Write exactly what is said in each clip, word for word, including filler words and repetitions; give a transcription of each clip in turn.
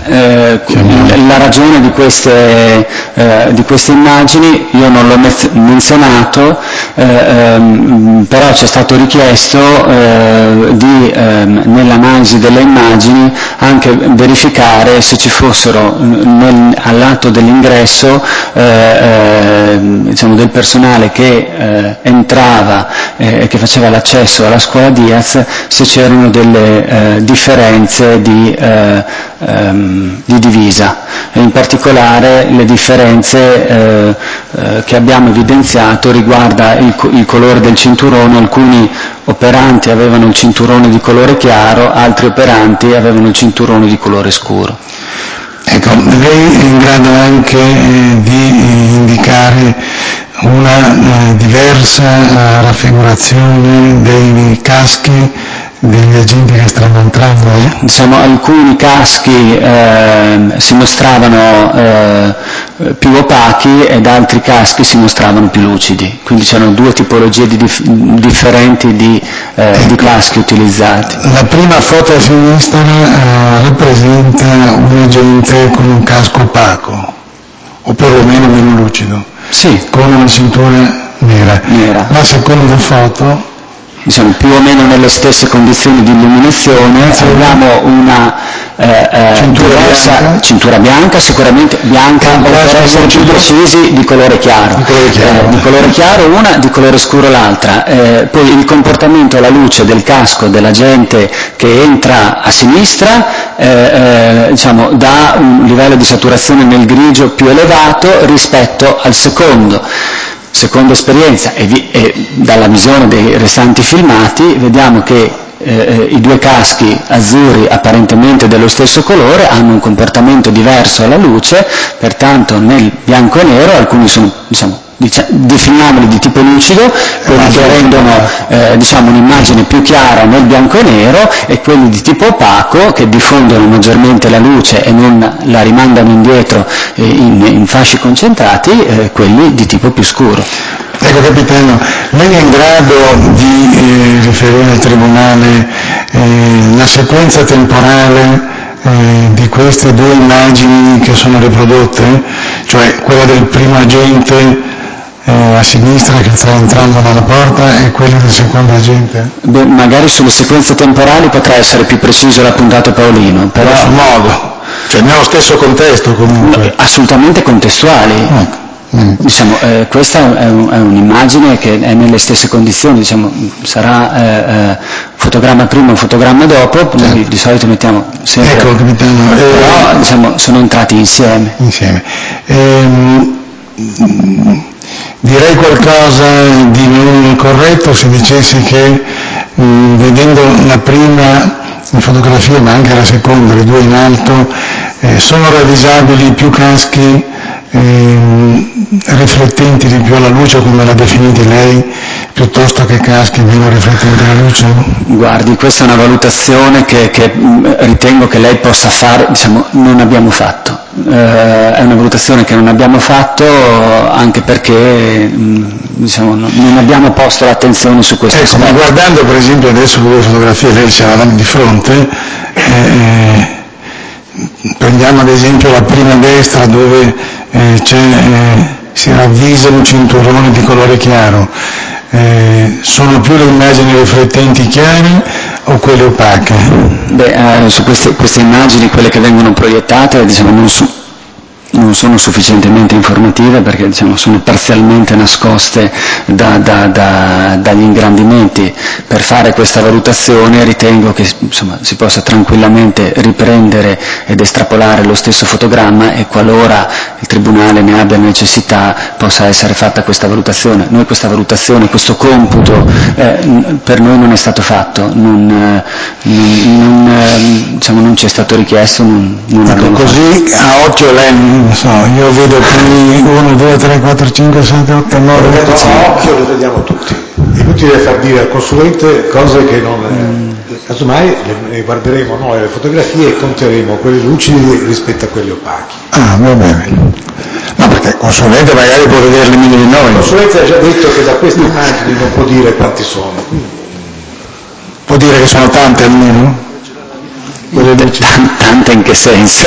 Eh, la ragione di queste, eh, di queste immagini io non l'ho menzionato, eh, ehm, però ci è stato richiesto eh, di ehm, nell'analisi delle immagini anche verificare se ci fossero nel, all'atto dell'ingresso eh, eh, diciamo del personale che eh, entrava e eh, che faceva l'accesso alla scuola Diaz, se c'erano delle eh, differenze di eh, ehm, di divisa, e in particolare le differenze eh, eh, che abbiamo evidenziato riguarda il, il colore del cinturone. Alcuni operanti avevano il cinturone di colore chiaro, altri operanti avevano il cinturone di colore scuro. Ecco, lei è in grado anche eh, di indicare una eh, diversa eh, raffigurazione dei caschi degli agenti che stanno entrando? Diciamo, alcuni caschi eh, si mostravano eh, più opachi ed altri caschi si mostravano più lucidi, quindi c'erano due tipologie di dif- differenti di, eh, ecco, di caschi utilizzati. La prima foto a sinistra eh, rappresenta un agente con un casco opaco, o perlomeno meno lucido, sì, con una cintura nera. nera. La seconda foto, diciamo, più o meno nelle stesse condizioni di illuminazione, sì, abbiamo una eh, eh, cintura, diversa, bianca. cintura bianca, sicuramente bianca, o per essere più precisi di colore chiaro, di colore chiaro, eh, di colore chiaro una, di colore scuro l'altra. Eh, poi il comportamento alla luce del casco dell'agente che entra a sinistra eh, eh, diciamo, dà un livello di saturazione nel grigio più elevato rispetto al secondo. Seconda esperienza, e, vi, e dalla visione dei restanti filmati vediamo che eh, i due caschi azzurri apparentemente dello stesso colore hanno un comportamento diverso alla luce, pertanto nel bianco e nero alcuni sono, diciamo, diciamo, definiamoli di tipo lucido, quelli che rendono eh, diciamo, un'immagine più chiara nel bianco e nero, e quelli di tipo opaco che diffondono maggiormente la luce e non la rimandano indietro eh, in, in fasci concentrati, eh, quelli di tipo più scuro. Ecco capitano, lei è in grado di eh, riferire al Tribunale eh, la sequenza temporale eh, di queste due immagini che sono riprodotte, cioè quella del primo agente eh, a sinistra che sta entrando dalla porta e quella del secondo agente? Beh, magari sulle sequenze temporali potrà essere più preciso l'appuntato Paolino, però... Grosso modo, cioè nello stesso contesto comunque. No, assolutamente contestuali. Ecco. Mm. Diciamo, eh, questa è, un, è un'immagine che è nelle stesse condizioni, diciamo, sarà eh, eh, fotogramma prima o fotogramma dopo, certo. Noi di solito mettiamo sempre, ecco, capitano, eh, però diciamo, sono entrati insieme. Insieme. Ehm, direi qualcosa di non corretto se dicessi che mh, vedendo la prima fotografia ma anche la seconda, le due in alto, eh, sono ravvisabili più caschi eh, riflettenti di più alla luce, come l'ha definiti lei, piuttosto che caschi meno riflettenti alla luce? Guardi, questa è una valutazione che, che ritengo che lei possa fare, diciamo, non abbiamo fatto. Eh, è una valutazione che non abbiamo fatto anche perché mh, diciamo, non, non abbiamo posto l'attenzione su questo ecco, aspetto. Ma guardando per esempio adesso le fotografie, lei ce l'ha di fronte, eh, prendiamo ad esempio la prima destra dove eh, c'è, eh, si ravvisa un cinturone di colore chiaro. Eh, sono più le immagini riflettenti chiare o quelle opache? Beh, eh, su queste, queste immagini, quelle che vengono proiettate, diciamo, non, su, non sono sufficientemente informative perché diciamo, sono parzialmente nascoste da, da, da, dagli ingrandimenti. Per fare questa valutazione ritengo che insomma, si possa tranquillamente riprendere ed estrapolare lo stesso fotogramma e qualora il Tribunale ne abbia necessità possa essere fatta questa valutazione. Noi questa valutazione, questo computo eh, per noi non è stato fatto, non, eh, non, non, eh, diciamo, non ci è stato richiesto, non, non ecco, così fatto. A occhio lei, non so, io vedo qui uno, due, tre, quattro, cinque, sette, otto, nove, dieci. A occhio lo vediamo tutti. È inutile far dire al consulente cose che non... Mm. Casomai le guarderemo noi le fotografie e conteremo quelli lucidi rispetto a quelli opachi. Ah, va bene. No, perché il consulente magari può vederli meglio di noi. Il consulente ha già detto che da queste immagini non può dire quanti sono. Può dire che sono tante almeno? Tante in che senso?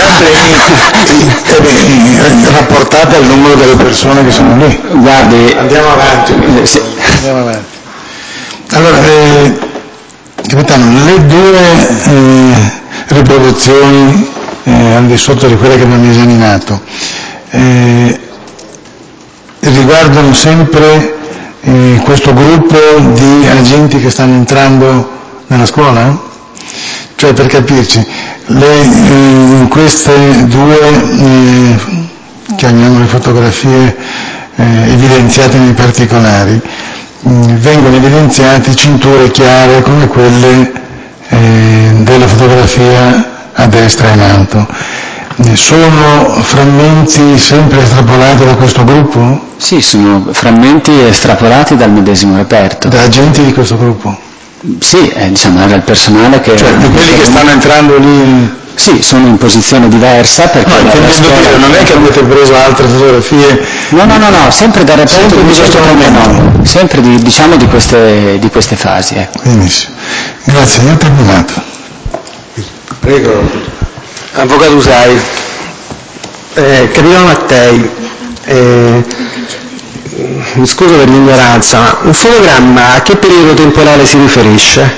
Rapportate al numero delle persone che sono lì. Guardi, andiamo avanti. Eh, sì. Andiamo avanti. Allora, eh, capitano, le due eh, riproduzioni eh, al di sotto di quelle che abbiamo esaminato eh, riguardano sempre eh, questo gruppo di agenti che stanno entrando nella scuola? Cioè, per capirci, le, eh, in queste due, eh, chiamiamole fotografie eh, evidenziate nei particolari, mh, vengono evidenziate cinture chiare come quelle eh, della fotografia a destra in alto. Eh, sono frammenti sempre estrapolati da questo gruppo? Sì, sono frammenti estrapolati dal medesimo reperto. Da agenti di questo gruppo? Sì, eh, diciamo, era il personale che... Cioè, di quelli che stanno entrando lì... Sì, sono in posizione diversa perché... No, intendendo scuola... dire, non è che avete preso altre fotografie... No, no, no, no, sempre dal reperto di questo momento, sempre di, diciamo di queste, di queste fasi. Ecco. Benissimo. Grazie, io ho terminato. Prego. Avvocato Usai, eh, Capitano Mattei, eh, mi scuso per l'ignoranza, ma un fotogramma a che periodo temporale si riferisce?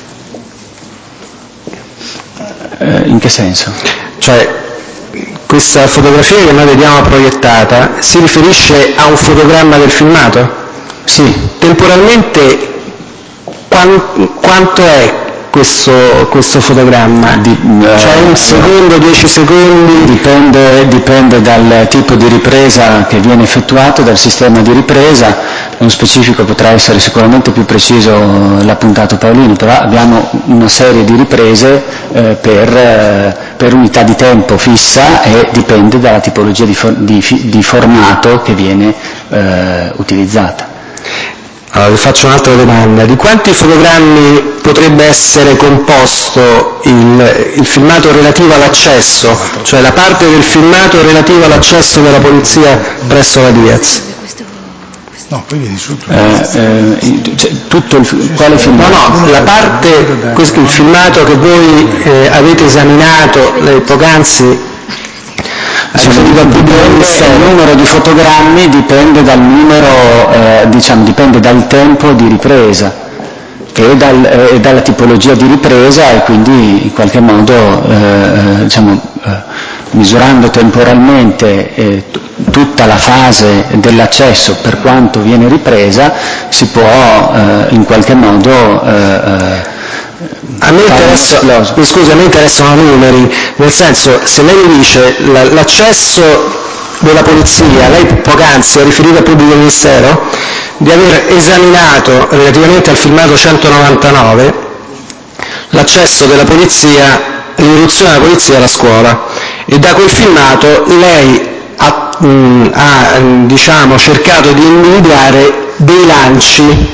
Eh, in che senso? Cioè, questa fotografia che noi vediamo proiettata si riferisce a un fotogramma del filmato? Sì. Temporalmente quant- quanto è questo, questo fotogramma? Di, eh, cioè un secondo, dieci secondi? Dipende, dipende dal tipo di ripresa che viene effettuato, dal sistema di ripresa. Nello specifico potrà essere sicuramente più preciso l'appuntato Paolini, però abbiamo una serie di riprese eh, per, eh, per unità di tempo fissa e dipende dalla tipologia di, for- di, di formato che viene eh, utilizzata. Allora, vi faccio un'altra domanda. Di quanti fotogrammi potrebbe essere composto il, il filmato relativo all'accesso, cioè la parte del filmato relativa all'accesso della polizia presso la Diaz? No, poi vieni su. Eh, eh, cioè, tutto il, quale filmato? No, no, la parte, questo, il filmato che voi eh, avete esaminato eh, poc'anzi, Diciamo, dipende, il numero di fotogrammi dipende dal numero, eh, diciamo, dipende dal tempo di ripresa e, dal, eh, dalla tipologia di ripresa e quindi in qualche modo eh, diciamo, eh, misurando temporalmente eh, t- tutta la fase dell'accesso per quanto viene ripresa si può eh, in qualche modo eh, A me, interessa, mi scusi, a me interessano numeri, nel senso, se lei mi dice la, l'accesso della polizia, lei poc'anzi ha riferito al pubblico ministero di aver esaminato relativamente al filmato centonovantanove l'accesso della polizia, l'irruzione della polizia alla scuola, e da quel filmato lei ha, mh, ha diciamo, cercato di individuare dei lanci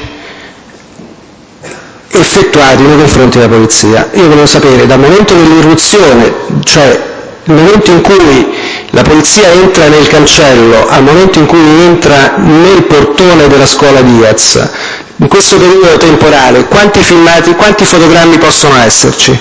effettuati nei confronti della polizia. Io volevo sapere, dal momento dell'irruzione, cioè il momento in cui la polizia entra nel cancello al momento in cui entra nel portone della scuola Diaz, in questo periodo temporale, quanti filmati, quanti fotogrammi possono esserci?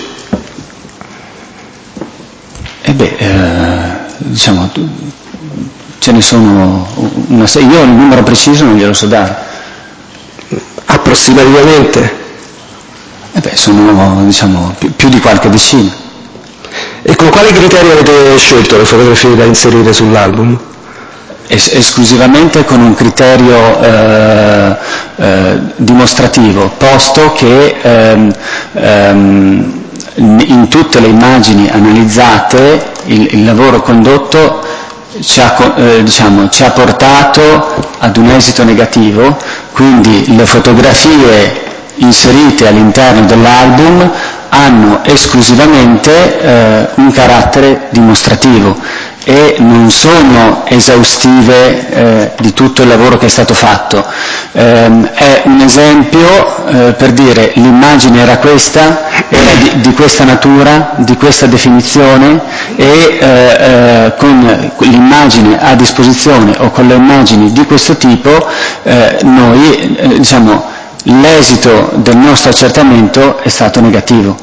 Eh beh, eh, diciamo, ce ne sono una serie, io il numero preciso non glielo so dare. Approssimativamente? Eh beh, sono diciamo più, più di qualche decina. E con quali criteri avete scelto le fotografie da inserire sull'album? Es- esclusivamente con un criterio eh, eh, dimostrativo, posto che ehm, ehm, in tutte le immagini analizzate il, il lavoro condotto ci ha, eh, diciamo, ci ha portato ad un esito negativo, quindi le fotografie inserite all'interno dell'album hanno esclusivamente eh, un carattere dimostrativo e non sono esaustive eh, di tutto il lavoro che è stato fatto. Eh, è un esempio eh, per dire l'immagine era questa, era di, di questa natura, di questa definizione e eh, eh, con l'immagine a disposizione o con le immagini di questo tipo eh, noi eh, diciamo l'esito del nostro accertamento è stato negativo.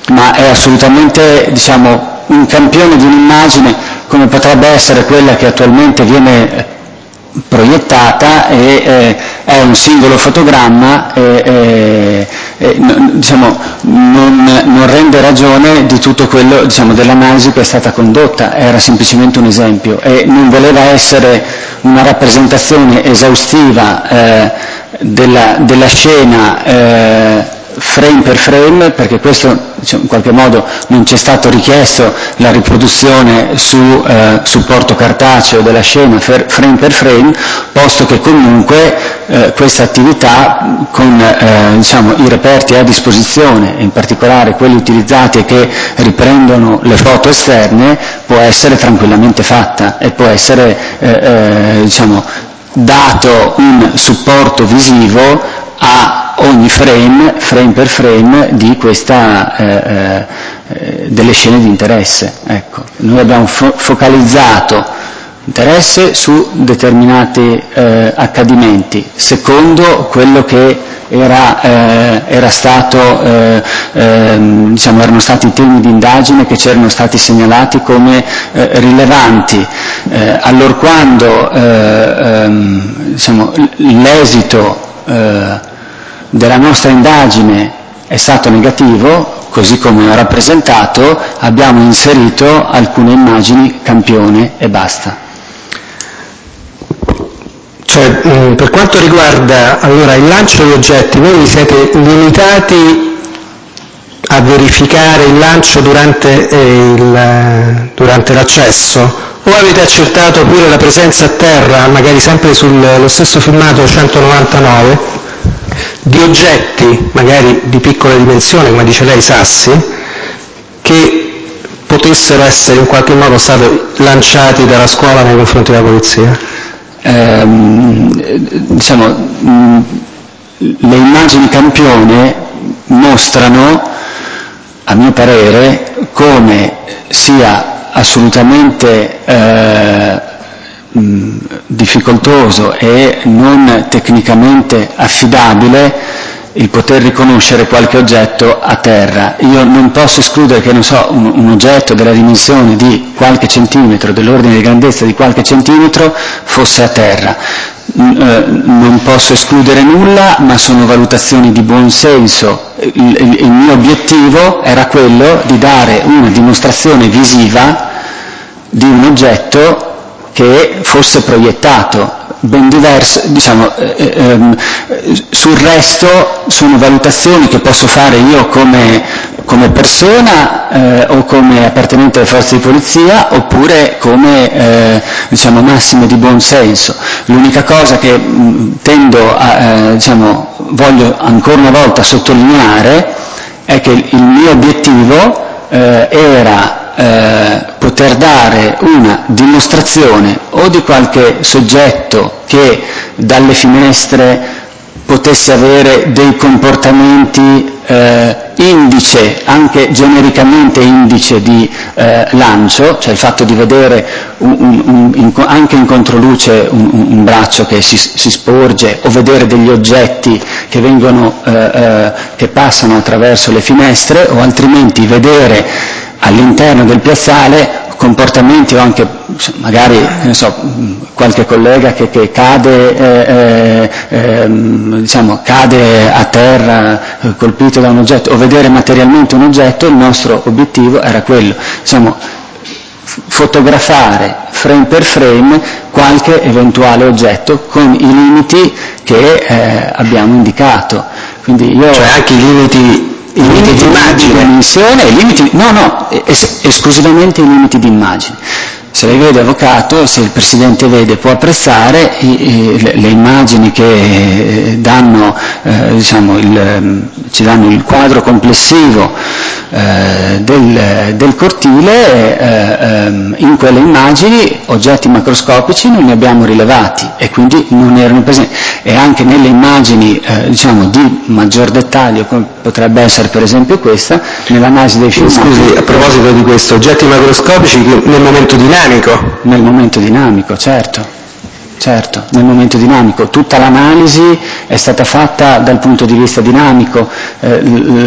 ma è assolutamente, diciamo, un campione di un'immagine come potrebbe essere quella che attualmente viene proiettata e eh, è un singolo fotogramma e, e, e no, diciamo, non, non rende ragione di tutto quello, diciamo, dell'analisi che è stata condotta, era semplicemente un esempio e non voleva essere una rappresentazione esaustiva eh, della, della scena eh, frame per frame, perché questo, diciamo, in qualche modo non ci è stato richiesto la riproduzione su eh, supporto cartaceo della scena frame per frame, posto che comunque eh, questa attività con eh, diciamo, i reperti a disposizione, in particolare quelli utilizzati e che riprendono le foto esterne, può essere tranquillamente fatta e può essere eh, eh, diciamo, dato un supporto visivo a ogni frame, frame per frame, di questa, eh, eh, delle scene di interesse. Ecco. Noi abbiamo fo- focalizzato interesse su determinati eh, accadimenti, secondo quello che era, eh, era stato, eh, eh, diciamo, erano stati i temi di indagine che ci erano stati segnalati come eh, rilevanti. Eh, allorquando eh, ehm, diciamo, l'esito eh, della nostra indagine è stato negativo, così come ho rappresentato, abbiamo inserito alcune immagini campione e basta. Cioè, mh, per quanto riguarda allora il lancio di oggetti, voi vi siete limitati a verificare il lancio durante, eh, il, durante l'accesso, o avete accertato pure la presenza a terra, magari sempre sullo stesso filmato centonovantanove, di oggetti, magari di piccola dimensione, come dice lei, sassi, che potessero essere in qualche modo stati lanciati dalla scuola nei confronti della polizia? Eh, diciamo, mh, le immagini campione mostrano, a mio parere, come sia assolutamente eh, mh, difficoltoso e non tecnicamente affidabile il poter riconoscere qualche oggetto a terra. Io non posso escludere che, non so, un, un oggetto della dimensione di qualche centimetro, dell'ordine di grandezza di qualche centimetro, fosse a terra. Non posso escludere nulla, ma sono valutazioni di buon senso. Il, il, il mio obiettivo era quello di dare una dimostrazione visiva di un oggetto che fosse proiettato. Ben diverso, diciamo, eh, ehm, sul resto sono valutazioni che posso fare io come, come persona eh, o come appartenente alle forze di polizia, oppure come eh, diciamo, massime di buon senso. L'unica cosa che mh, tendo a, eh, diciamo, voglio ancora una volta sottolineare è che il mio obiettivo eh, era Eh, poter dare una dimostrazione o di qualche soggetto che dalle finestre potesse avere dei comportamenti eh, indice, anche genericamente indice di eh, lancio, cioè il fatto di vedere un, un, un, in, anche in controluce un, un, un braccio che si, si sporge, o vedere degli oggetti che vengono eh, eh, che passano attraverso le finestre, o altrimenti vedere all'interno del piazzale comportamenti o anche magari, ne so, qualche collega che, che cade, eh, eh, diciamo, cade a terra eh, colpito da un oggetto, o vedere materialmente un oggetto. Il nostro obiettivo era quello, diciamo, fotografare frame per frame qualche eventuale oggetto con i limiti che eh, abbiamo indicato. Quindi io, cioè anche i limiti I limiti di immagine, dimensione, i limiti, no, no, es- esclusivamente i limiti di immagine. Se lei vede, avvocato, se il Presidente vede, può apprezzare i, i, le, le immagini che danno, eh, diciamo, il, ci danno il quadro complessivo eh, del, del cortile. Eh, ehm, in quelle immagini oggetti macroscopici non ne abbiamo rilevati e quindi non erano presenti. E anche nelle immagini eh, diciamo, di maggior dettaglio, come potrebbe essere per esempio questa, nell'analisi dei filmati. Scusi, a proposito di questo, oggetti macroscopici nel momento dinamico? Nel momento dinamico, certo, certo, nel momento dinamico. Tutta l'analisi è è stata fatta dal punto di vista dinamico, eh,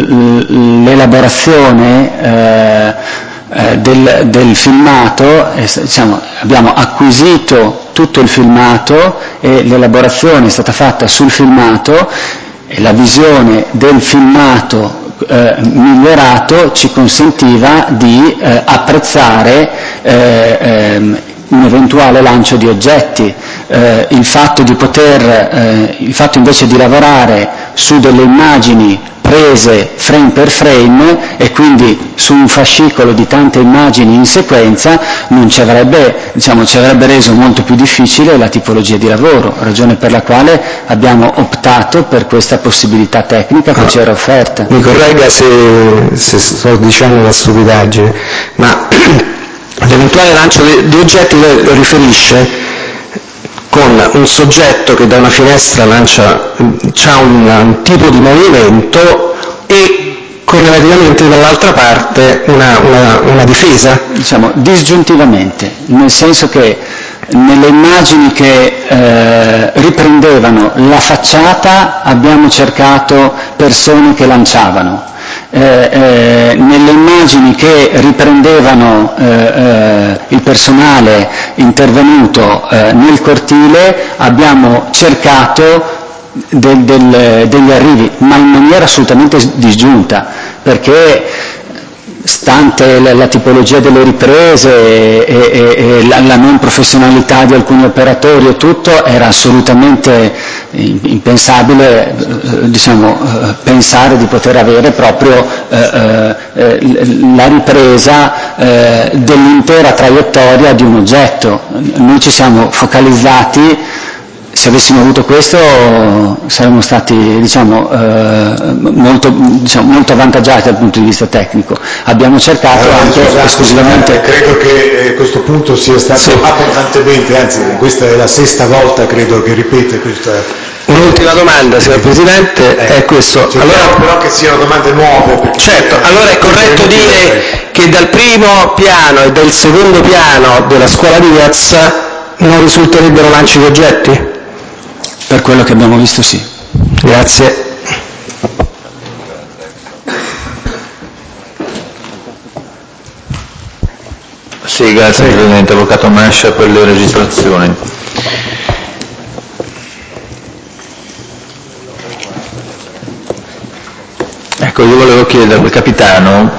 l'elaborazione eh, eh, del, del filmato, eh, diciamo, abbiamo acquisito tutto il filmato e l'elaborazione è stata fatta sul filmato e la visione del filmato eh, migliorato ci consentiva di eh, apprezzare eh, ehm, un eventuale lancio di oggetti. Eh, il fatto di poter, eh, il fatto invece di lavorare su delle immagini prese frame per frame e quindi su un fascicolo di tante immagini in sequenza non ci avrebbe, diciamo, ci avrebbe reso molto più difficile la tipologia di lavoro, ragione per la quale abbiamo optato per questa possibilità tecnica che no. ci era offerta. Mi corregga se, se sto dicendo una stupidaggine, ma l'eventuale lancio di, di oggetti lo riferisce con un soggetto che da una finestra lancia, ha un, un tipo di movimento e correlativamente dall'altra parte una, una, una difesa? Diciamo disgiuntivamente, nel senso che nelle immagini che eh, riprendevano la facciata abbiamo cercato persone che lanciavano. Eh, eh, nelle immagini che riprendevano eh, eh, il personale intervenuto eh, nel cortile abbiamo cercato del, del, degli arrivi, ma in maniera assolutamente disgiunta, perché stante la, la tipologia delle riprese e, e, e la, la non professionalità di alcuni operatori e tutto, era assolutamente impensabile eh, diciamo, eh, pensare di poter avere proprio eh, eh, la ripresa eh, dell'intera traiettoria di un oggetto. Noi ci siamo focalizzati. Se avessimo avuto questo saremmo stati diciamo, eh, molto, diciamo, molto avvantaggiati dal punto di vista tecnico. Abbiamo cercato allora, anche scusate, esclusivamente... Credo che eh, questo punto sia stato sì. abbondantemente, anzi questa è la sesta volta credo che ripete questa... Un'ultima domanda, signor Presidente, eh, è questo. Allora, però che siano domande nuove. Certo, allora è corretto dire che dal primo piano e del secondo piano della scuola di Diaz non risulterebbero lanci di oggetti? Per quello che abbiamo visto sì. Grazie. Sì, grazie sì. Presidente. Avvocato Mascia per le registrazioni. Ecco, io volevo chiedere al capitano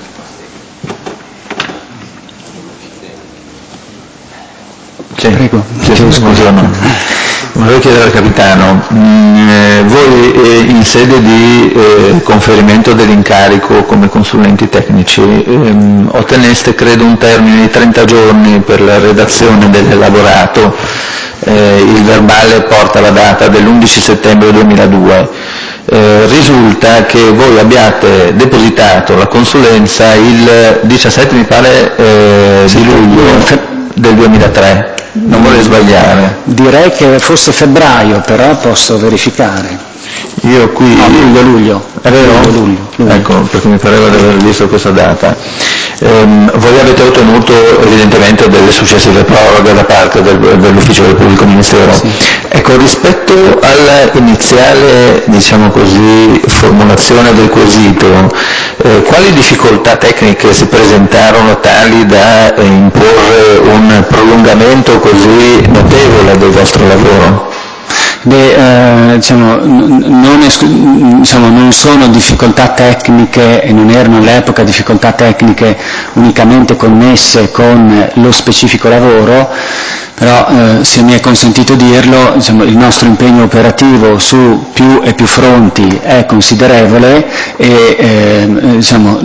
sì, Prego. Sì, scusa, no. Volevo chiedere al capitano, mh, eh, voi eh, in sede di eh, conferimento dell'incarico come consulenti tecnici ehm, otteneste credo un termine di trenta giorni per la redazione dell'elaborato, eh, il verbale porta la data dell'undici settembre duemiladue, eh, risulta che voi abbiate depositato la consulenza il diciassette mi pare eh, di luglio del duemilatré. Non vorrei sbagliare. Direi che fosse febbraio, però posso verificare. Io qui... No, luglio, luglio. È vero? Luglio, luglio, luglio. Ecco, perché mi pareva di aver visto questa data. Ehm, voi avete ottenuto evidentemente delle successive proroghe da parte del, dell'Ufficio del Pubblico Ministero. Sì. Ecco, rispetto all'iniziale, diciamo così, formulazione del quesito, eh, quali difficoltà tecniche si presentarono tali da eh, imporre un prolungamento così notevole del vostro lavoro? Beh, eh, diciamo, non, esclu- diciamo, non sono difficoltà tecniche e non erano all'epoca difficoltà tecniche unicamente connesse con lo specifico lavoro, però eh, se mi è consentito dirlo, diciamo, il nostro impegno operativo su più e più fronti è considerevole e eh, diciamo,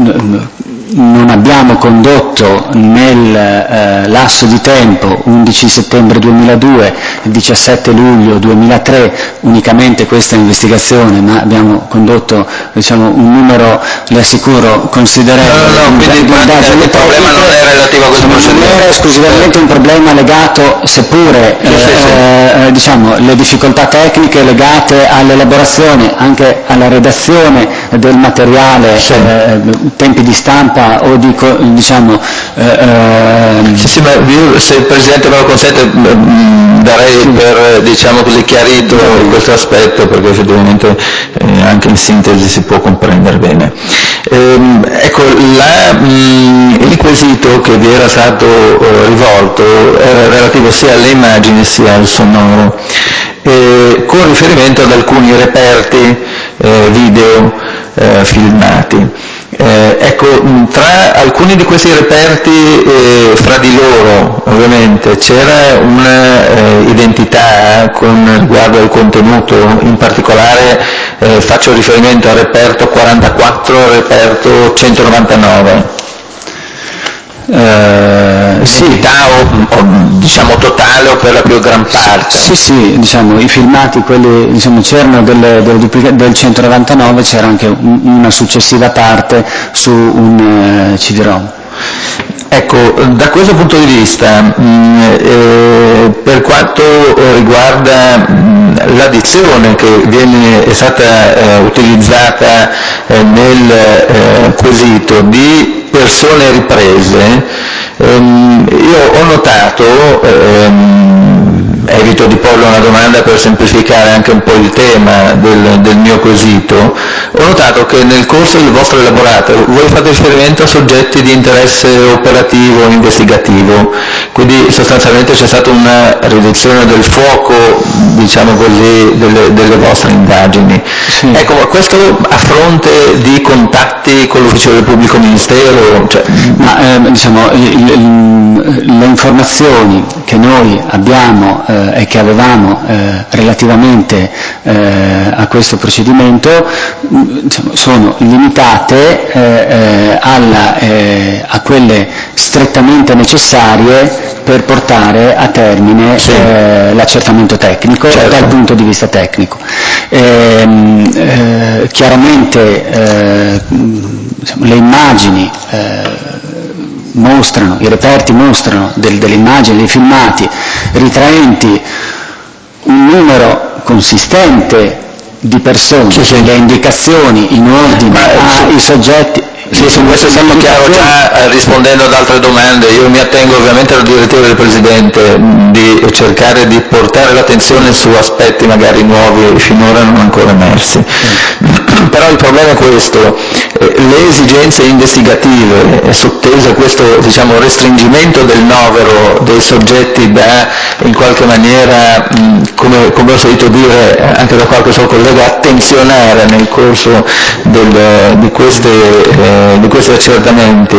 non abbiamo condotto nel eh, lasso di tempo undici settembre duemiladue diciassette luglio duemilatré unicamente questa investigazione, ma abbiamo condotto diciamo, un numero, le assicuro, considerevole. No, no, no, quindi il problema non è relativo a questo procedimento. Non era esclusivamente un problema legato, seppure sì, eh, sì, sì. Eh, diciamo, le difficoltà tecniche legate all'elaborazione, anche alla redazione del materiale, sì. eh, tempi di stampa o di, diciamo, eh, sì, sì, Sì, ma io, se il Presidente me lo consente, darei per, diciamo così, chiarito questo aspetto, perché effettivamente eh, anche in sintesi si può comprendere bene. Ehm, ecco, la, mh, il quesito che vi era stato eh, rivolto era relativo sia alle immagini sia al sonoro, eh, con riferimento ad alcuni reperti eh, video eh, filmati. Eh, ecco, tra alcuni di questi reperti, eh, fra di loro ovviamente c'era un'identità eh, con riguardo al contenuto, in particolare eh, faccio riferimento al reperto quarantaquattro e al reperto centonovantanove. Uh, sì, o, o diciamo totale o per la più gran parte. Sì, sì, diciamo, i filmati, quelli, diciamo, c'erano delle, delle duplica- del centonovantanove, c'era anche un, una successiva parte su un uh, C D-ROM. Ecco, da questo punto di vista, mh, eh, per quanto riguarda mh, l'addizione che viene, è stata eh, utilizzata eh, nel eh, quesito di persone riprese, ehm, io ho notato, ehm, evito di porre una domanda per semplificare anche un po' il tema del, del mio quesito, ho notato che nel corso del vostro elaborato voi fate riferimento a soggetti di interesse operativo, investigativo, quindi sostanzialmente c'è stata una riduzione del fuoco, diciamo così, delle, delle vostre indagini. Sì. Ecco, questo a fronte di contatti con l'ufficio del pubblico ministero? Cioè... Ma eh, diciamo, il, il, le informazioni che noi abbiamo eh, e che avevamo eh, relativamente eh, a questo procedimento diciamo, sono limitate eh, eh, alla, eh, a quelle strettamente necessarie per portare a termine sì. eh, l'accertamento tecnico, certo, dal punto di vista tecnico. Ehm, eh, chiaramente eh, diciamo, le immagini eh, mostrano, i reperti mostrano del, delle immagini, dei filmati ritraenti un numero consistente di persone, sì, sì. Le indicazioni in ordine ai soggetti. Sì, su questo è stato chiaro già eh, rispondendo ad altre domande. Io mi attengo ovviamente alla direttiva del Presidente mh, di cercare di portare l'attenzione su aspetti magari nuovi e finora non ancora emersi. Mm. Però il problema è questo, eh, le esigenze investigative, eh, sottese a questo diciamo, restringimento del novero dei soggetti da in qualche maniera, mh, come, come ho sentito dire anche da qualche suo collega, attenzionare nel corso del, di queste eh, di questi accertamenti,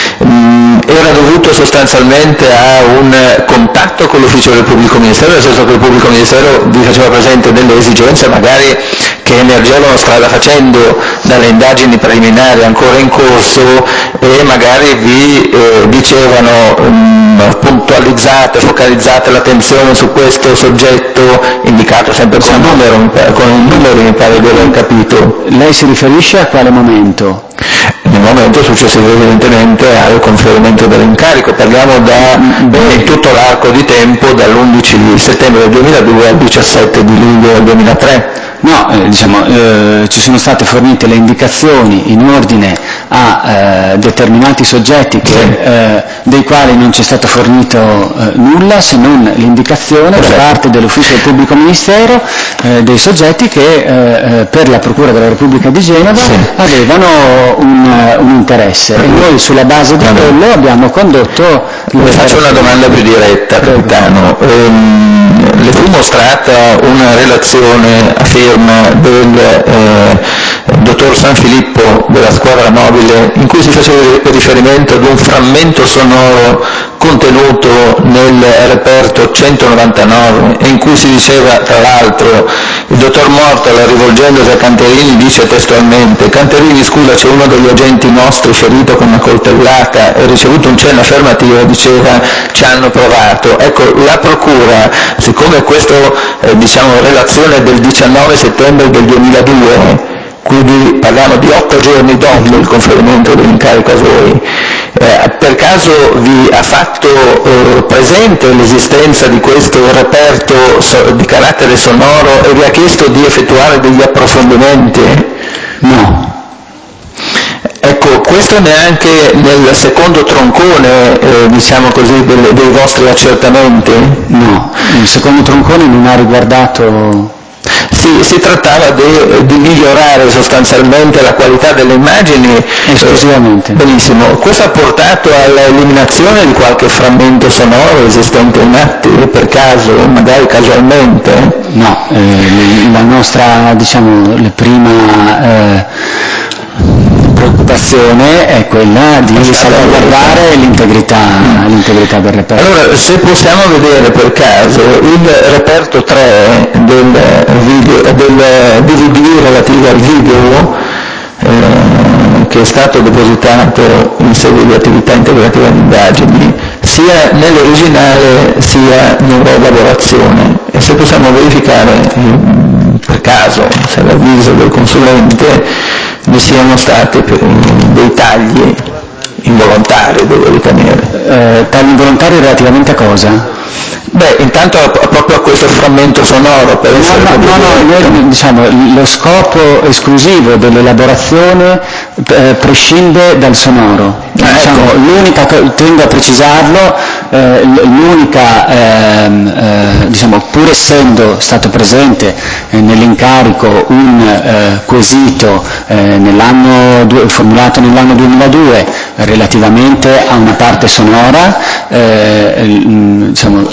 mh, era dovuto sostanzialmente a un contatto con l'ufficio del pubblico ministero, nel senso che il pubblico ministero vi faceva presente delle esigenze magari che emergevano strada facendo dalle indagini preliminari ancora in corso e magari vi eh, dicevano mh, puntualizzate, focalizzate l'attenzione su questo soggetto indicato sempre con un numero, con un numero mi pare di aver capito. Lei si riferisce a quale momento? Nel momento successivo evidentemente al conferimento dell'incarico, parliamo da in tutto l'arco di tempo dall'undici settembre del duemiladue al diciassette di luglio del duemilatré. No, eh, diciamo, eh, ci sono state fornite le indicazioni in ordine a eh, determinati soggetti che, sì. eh, dei quali non c'è stato fornito eh, nulla se non l'indicazione da parte dell'ufficio del pubblico ministero eh, dei soggetti che eh, per la Procura della Repubblica di Genova sì. avevano un, un interesse e noi sulla base di quello abbiamo condotto... Le faccio una domanda più diretta, capitano. Ehm, le fu mostrata una relazione a firma del eh, dottor Sanfilippo della squadra mobile in cui si faceva riferimento ad un frammento sonoro contenuto nel reperto centonovantanove e in cui si diceva tra l'altro il dottor Mortala rivolgendosi a Canterini dice testualmente: Canterini scusa c'è uno degli agenti nostri ferito con una coltellata e ricevuto un cenno affermativo, diceva ci hanno provato. Ecco, la procura, siccome questa eh, diciamo, relazione del diciannove settembre del duemiladue, quindi parliamo di otto giorni dopo il conferimento dell'incarico a voi, eh, per caso vi ha fatto eh, presente l'esistenza di questo reperto so, di carattere sonoro e vi ha chiesto di effettuare degli approfondimenti? No. Ecco, ecco, questo neanche nel secondo troncone, eh, diciamo così, dei, dei vostri accertamenti? No, il secondo troncone non ha riguardato... Si, si trattava di, di migliorare sostanzialmente la qualità delle immagini. Esclusivamente. Eh, benissimo. Questo ha portato all'eliminazione di qualche frammento sonoro esistente in atti, per caso, magari casualmente? No, eh, la nostra, diciamo, la prima eh, preoccupazione è quella di salvaguardare l'integrità, l'integrità del reperto. Allora, se possiamo vedere per caso il reperto tre del, video, del D V D relativo al video, eh, che è stato depositato in sede di attività integrativa di indagini, sia nell'originale sia nella lavorazione, e se possiamo verificare eh, per caso se l'avviso del consulente vi siano stati dei tagli involontari, devo ritenere. Eh, tagli involontari relativamente a cosa? Beh, intanto proprio a questo frammento sonoro, per essere... No, no, no, noi, diciamo, lo scopo esclusivo dell'elaborazione eh, prescinde dal sonoro. Ah, diciamo, ecco. l'unica, tengo a precisarlo, eh, l'unica, ehm, eh, diciamo, pur essendo stato presente eh, nell'incarico un eh, quesito eh, nell'anno, formulato nell'anno duemiladue relativamente a una parte sonora, eh, diciamo,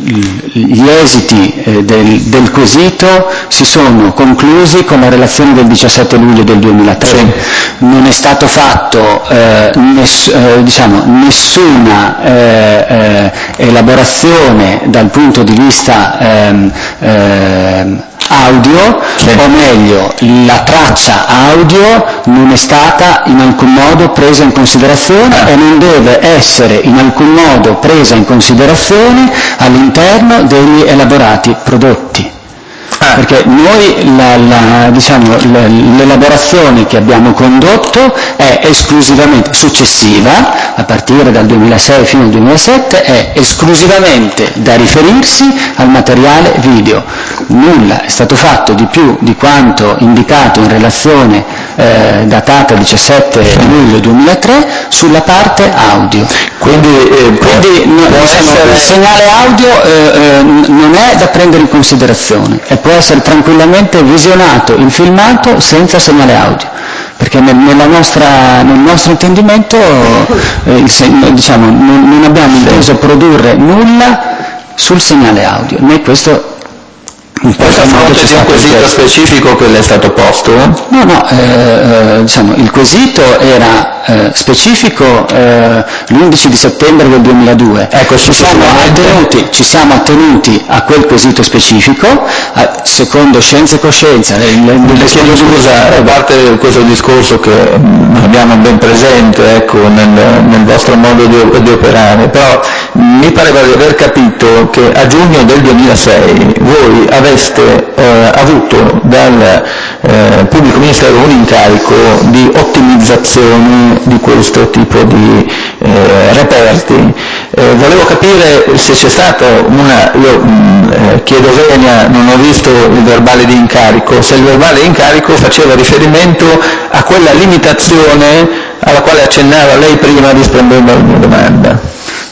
gli esiti eh, del, del quesito si sono conclusi con la relazione del diciassette luglio del duemilatré. Sì. Non è stato fatto eh, ness, eh, diciamo, nessuna eh, eh, elaborazione dal punto di vista ehm, ehm, audio, sì. O meglio, la traccia audio non è stata in alcun modo presa in considerazione ah. e non deve essere in alcun modo presa in considerazione all'interno degli elaborati prodotti. Ah. Perché noi la, la, diciamo, l'elaborazione che abbiamo condotto è esclusivamente successiva, a partire dal duemilasei fino al duemilasette, è esclusivamente da riferirsi al materiale video. Nulla è stato fatto di più di quanto indicato in relazione eh, datata diciassette luglio duemilatré sulla parte audio. Quindi, eh, Quindi no, diciamo, essere... il segnale audio eh, eh, non è da prendere in considerazione e può essere tranquillamente visionato in filmato senza segnale audio, perché nel, nella nostra, nel nostro intendimento eh, il, diciamo, non, non abbiamo inteso produrre nulla sul segnale audio, né questo in questo a fronte di un quesito specifico che le è stato posto? No, no, eh, diciamo, il quesito era eh, specifico eh, l'undici di settembre del duemiladue. Ecco, ci, siamo attenuti, ci siamo attenuti a quel quesito specifico, a, secondo scienza e coscienza. Le, le, le chiedo scusa, a parte questo discorso che mh, abbiamo ben presente ecco, nel, nel vostro modo di, di operare, però mi pareva di aver capito che a giugno del duemilasei voi aveste eh, avuto dal eh, pubblico ministero un incarico di ottimizzazione di questo tipo di eh, reperti. Eh, volevo capire se c'è stata una, io mh, eh, chiedo venia, non ho visto il verbale di incarico, se il verbale di incarico faceva riferimento a quella limitazione alla quale accennava lei prima rispondendo alla mia domanda.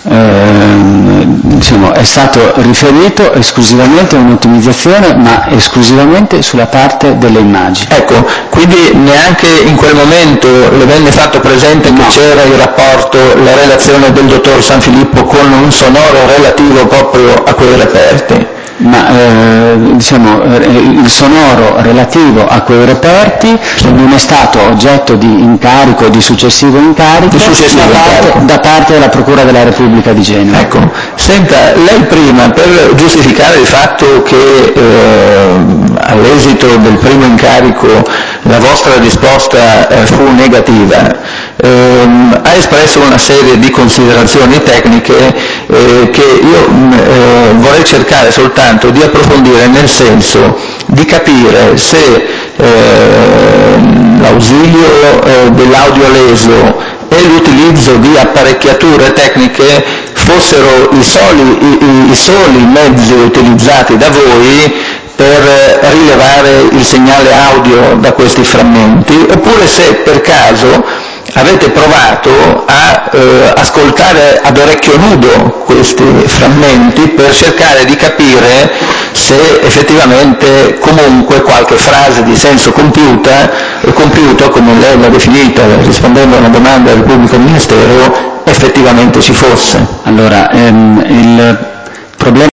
Eh, diciamo, è stato riferito esclusivamente a un'ottimizzazione, ma esclusivamente sulla parte delle immagini. Ecco, quindi neanche in quel momento le venne fatto presente no. che c'era il rapporto, la relazione del dottor Sanfilippo con un sonoro relativo proprio a quei reperti? Ma eh, diciamo, il sonoro relativo a quei reperti sì. non è stato oggetto di incarico, di successivo incarico, di successivo da, incarico. Parte, da parte della Procura della Repubblica di Genova. Ecco, senta, lei prima, per giustificare il fatto che eh, all'esito del primo incarico la vostra risposta eh, fu negativa, ehm, ha espresso una serie di considerazioni tecniche eh, che io eh, vorrei cercare soltanto di approfondire, nel senso di capire se eh, l'ausilio eh, dell'audio leso e l'utilizzo di apparecchiature tecniche fossero i soli, i, i soli mezzi utilizzati da voi per rilevare il segnale audio da questi frammenti, oppure se per caso avete provato a eh, ascoltare ad orecchio nudo questi frammenti per cercare di capire se effettivamente comunque qualche frase di senso compiuta, eh, compiuto, come lei l'ha definita rispondendo a una domanda del pubblico ministero, effettivamente ci fosse. Allora, ehm, il problema